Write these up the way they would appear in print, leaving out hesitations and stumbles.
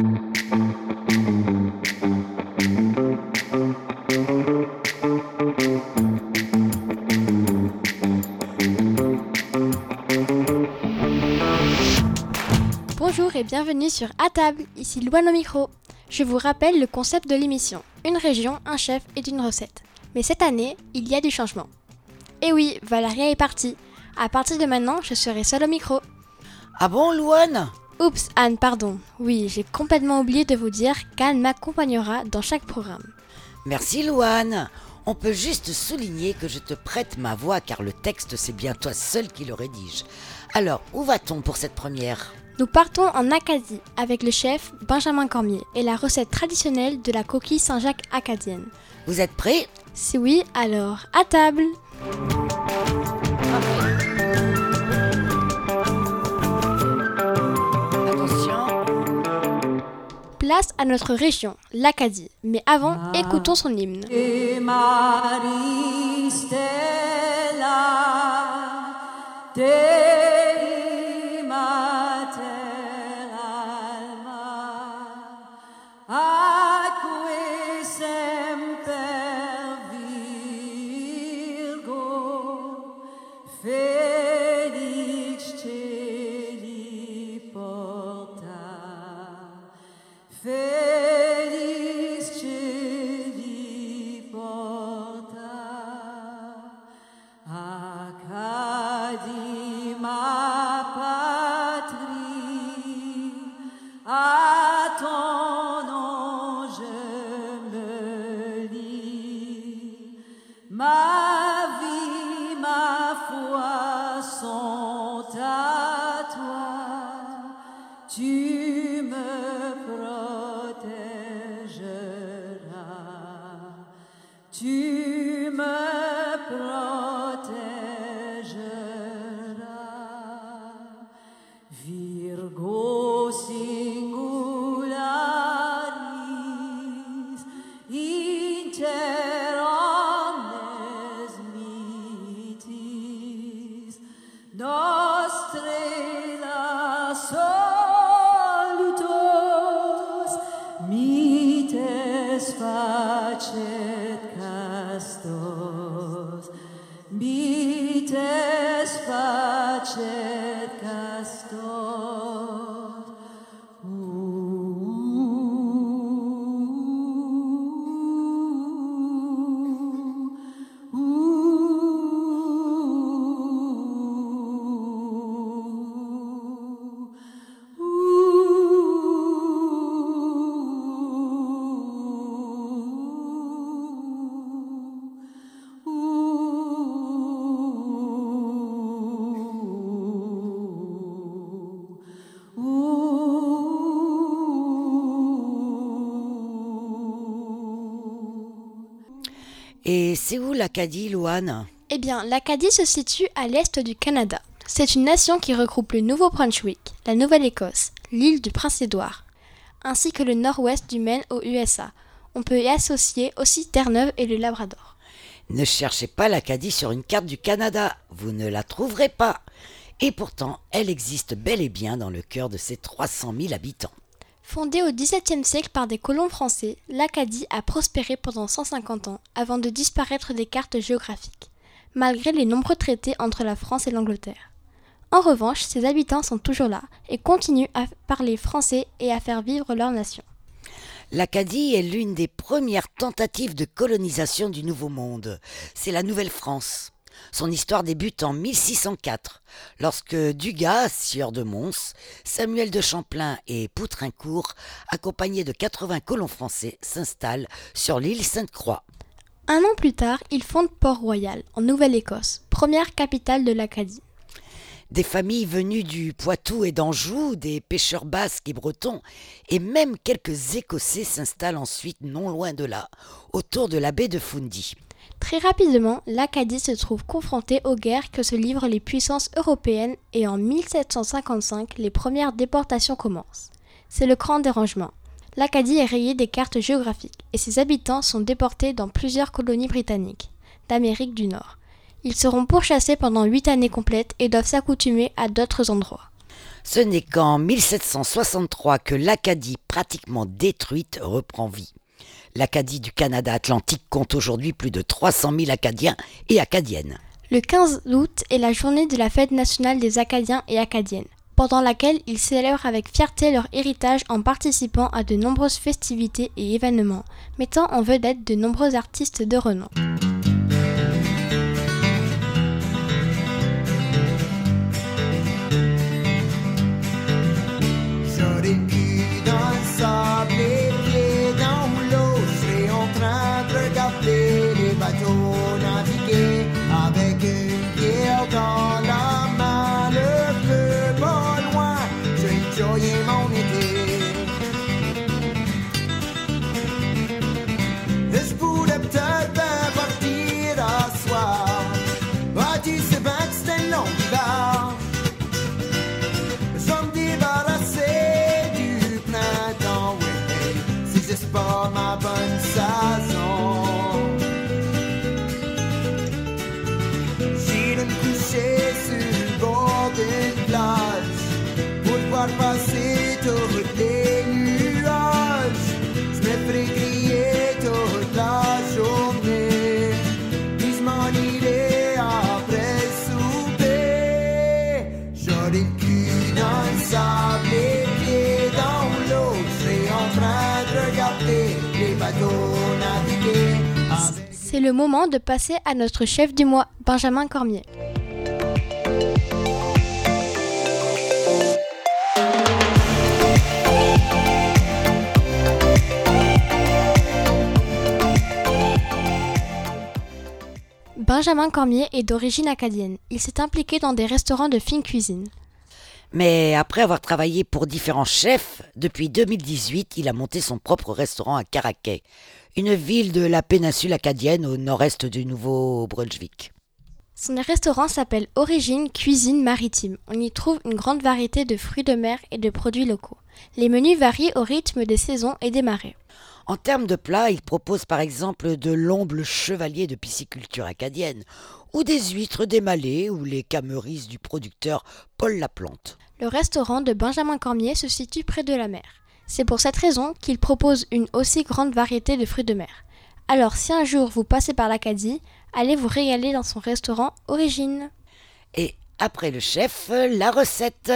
Bonjour et bienvenue sur À table, ici Louane au micro. Je vous rappelle le concept de l'émission, une région, un chef et une recette. Mais cette année, il y a du changement. Et oui, Valeria est partie. À partir de maintenant, je serai seule au micro. Ah bon, Louane ? Oups, Anne, pardon. Oui, j'ai complètement oublié de vous dire qu'Anne m'accompagnera dans chaque programme. Merci, Louane. On peut juste souligner que je te prête ma voix car le texte, c'est bien toi seul qui le rédige. Alors, où va-t-on pour cette première ? Nous partons en Acadie avec le chef Benjamin Cormier et la recette traditionnelle de la coquille Saint-Jacques acadienne. Vous êtes prêts ? Si oui, alors à table. Attention. Place à notre région, l'Acadie. Mais avant, écoutons son hymne. Et c'est où l'Acadie, Louane ? Eh bien, l'Acadie se situe à l'est du Canada. C'est une nation qui regroupe le Nouveau-Brunswick, la Nouvelle-Écosse, l'île du Prince-Édouard, ainsi que le nord-ouest du Maine aux USA. On peut y associer aussi Terre-Neuve et le Labrador. Ne cherchez pas l'Acadie sur une carte du Canada, vous ne la trouverez pas. Et pourtant, elle existe bel et bien dans le cœur de ses 300 000 habitants. Fondée au XVIIe siècle par des colons français, l'Acadie a prospéré pendant 150 ans avant de disparaître des cartes géographiques, malgré les nombreux traités entre la France et l'Angleterre. En revanche, ses habitants sont toujours là et continuent à parler français et à faire vivre leur nation. L'Acadie est l'une des premières tentatives de colonisation du Nouveau Monde. C'est la Nouvelle-France. Son histoire débute en 1604, lorsque Dugas, sieur de Mons, Samuel de Champlain et Poutrincourt, accompagnés de 80 colons français, s'installent sur l'île Sainte-Croix. Un an plus tard, ils fondent Port-Royal, en Nouvelle-Écosse, première capitale de l'Acadie. Des familles venues du Poitou et d'Anjou, des pêcheurs basques et bretons, et même quelques Écossais s'installent ensuite non loin de là, autour de la baie de Fundy. Très rapidement, l'Acadie se trouve confrontée aux guerres que se livrent les puissances européennes et en 1755, les premières déportations commencent. C'est le grand dérangement. L'Acadie est rayée des cartes géographiques et ses habitants sont déportés dans plusieurs colonies britanniques d'Amérique du Nord. Ils seront pourchassés pendant 8 années complètes et doivent s'accoutumer à d'autres endroits. Ce n'est qu'en 1763 que l'Acadie, pratiquement détruite, reprend vie. L'Acadie du Canada atlantique compte aujourd'hui plus de 300 000 Acadiens et Acadiennes. Le 15 août est la journée de la fête nationale des Acadiens et Acadiennes, pendant laquelle ils célèbrent avec fierté leur héritage en participant à de nombreuses festivités et événements, mettant en vedette de nombreux artistes de renom. J'aurais pu dans le sable, les pieds dans l'eau, je serais en train de regarder les bateaux naviguer avec une bière dans la main, le feu pas loin, je enjoyais mon été. Je pourrais peut-être bien partir à soir, ah tu sais bien que c'était long l'hiver. C'est pas ma bonne saison. J'irai me coucher sur le bord d'une plage pour voir passer toutes les nuages. Je me ferai crier toute la journée, puis je m'en irai après souper. J'aurai le cul dans le sable, les pieds dans l'eau, je serai en train de regarder les bateaux naviguer. C'est le moment de passer à notre chef du mois, Benjamin Cormier. Benjamin Cormier est d'origine acadienne. Il s'est impliqué dans des restaurants de fine cuisine. Mais après avoir travaillé pour différents chefs, depuis 2018, il a monté son propre restaurant à Caraquet, une ville de la péninsule acadienne au nord-est du Nouveau-Brunswick. Son restaurant s'appelle Origine Cuisine Maritime. On y trouve une grande variété de fruits de mer et de produits locaux. Les menus varient au rythme des saisons et des marées. En termes de plats, il propose par exemple de l'omble chevalier de pisciculture acadienne, ou des huîtres démalées ou les camerises du producteur Paul Laplante. Le restaurant de Benjamin Cormier se situe près de la mer. C'est pour cette raison qu'il propose une aussi grande variété de fruits de mer. Alors si un jour vous passez par l'Acadie, allez vous régaler dans son restaurant Origine. Et après le chef, la recette.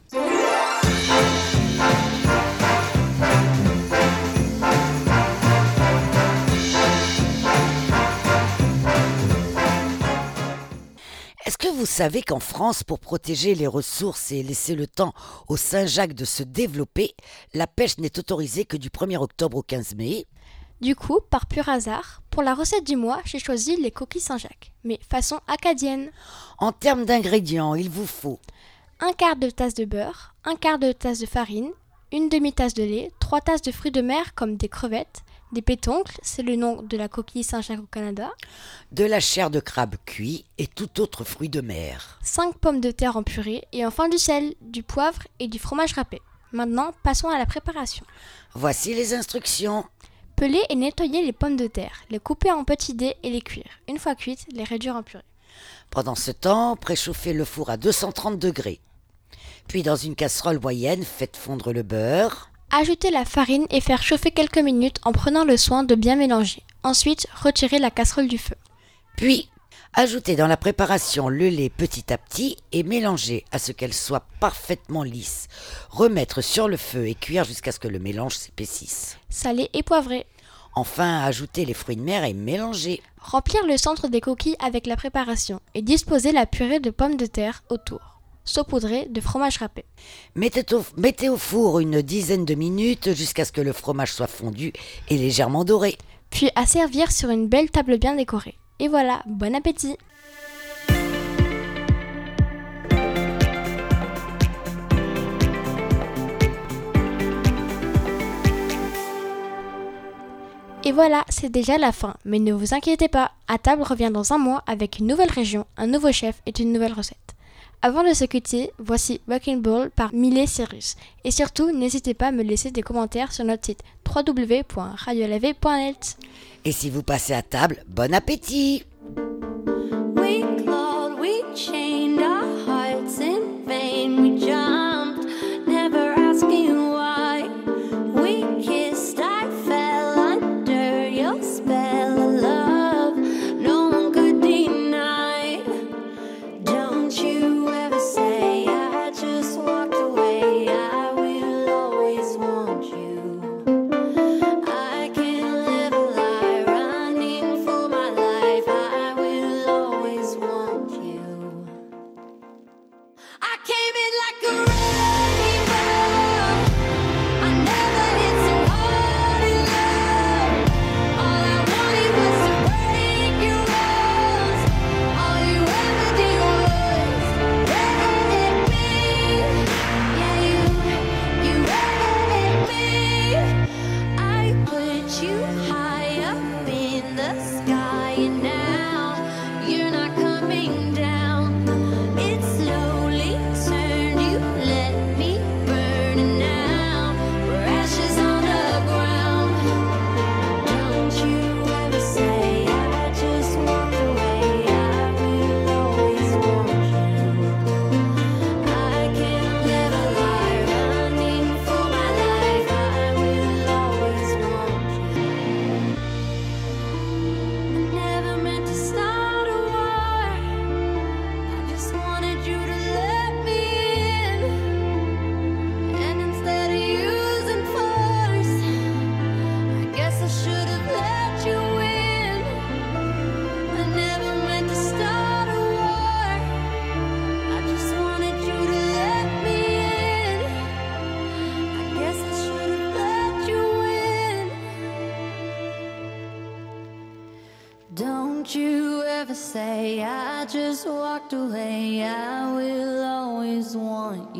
Est-ce que vous savez qu'en France, pour protéger les ressources et laisser le temps au Saint-Jacques de se développer, la pêche n'est autorisée que du 1er octobre au 15 mai ? Du coup, par pur hasard, pour la recette du mois, j'ai choisi les coquilles Saint-Jacques, mais façon acadienne. En termes d'ingrédients, il vous faut 1/4 de tasse de beurre, 1/4 de tasse de farine, une demi-tasse de lait, 3 tasses de fruits de mer comme des crevettes, des pétoncles, c'est le nom de la coquille Saint-Jacques au Canada, de la chair de crabe cuit et tout autre fruit de mer, 5 pommes de terre en purée et enfin du sel, du poivre et du fromage râpé. Maintenant, passons à la préparation. Voici les instructions. Peler et nettoyer les pommes de terre, les couper en petits dés et les cuire. Une fois cuites, les réduire en purée. Pendant ce temps, préchauffez le four à 230 degrés. Puis dans une casserole moyenne, faites fondre le beurre. Ajoutez la farine et faire chauffer quelques minutes en prenant le soin de bien mélanger. Ensuite, retirez la casserole du feu. Puis, ajoutez dans la préparation le lait petit à petit et mélangez à ce qu'elle soit parfaitement lisse. Remettre sur le feu et cuire jusqu'à ce que le mélange s'épaississe. Saler et poivrer. Enfin, ajoutez les fruits de mer et mélanger. Remplir le centre des coquilles avec la préparation et disposer la purée de pommes de terre autour. Saupoudrer de fromage râpé. Mettez au four une dizaine de minutes jusqu'à ce que le fromage soit fondu et légèrement doré. Puis à servir sur une belle table bien décorée. Et voilà, bon appétit! Et voilà, c'est déjà la fin, mais ne vous inquiétez pas, À table revient dans un mois avec une nouvelle région, un nouveau chef et une nouvelle recette. Avant de se quitter, voici Wrecking Ball par Miley Cyrus. Et surtout, n'hésitez pas à me laisser des commentaires sur notre site www.radiolavé.net. Et si vous passez à table, bon appétit! We clawed, we chained our hearts in vain. We jumped never say I just walked away. I will always want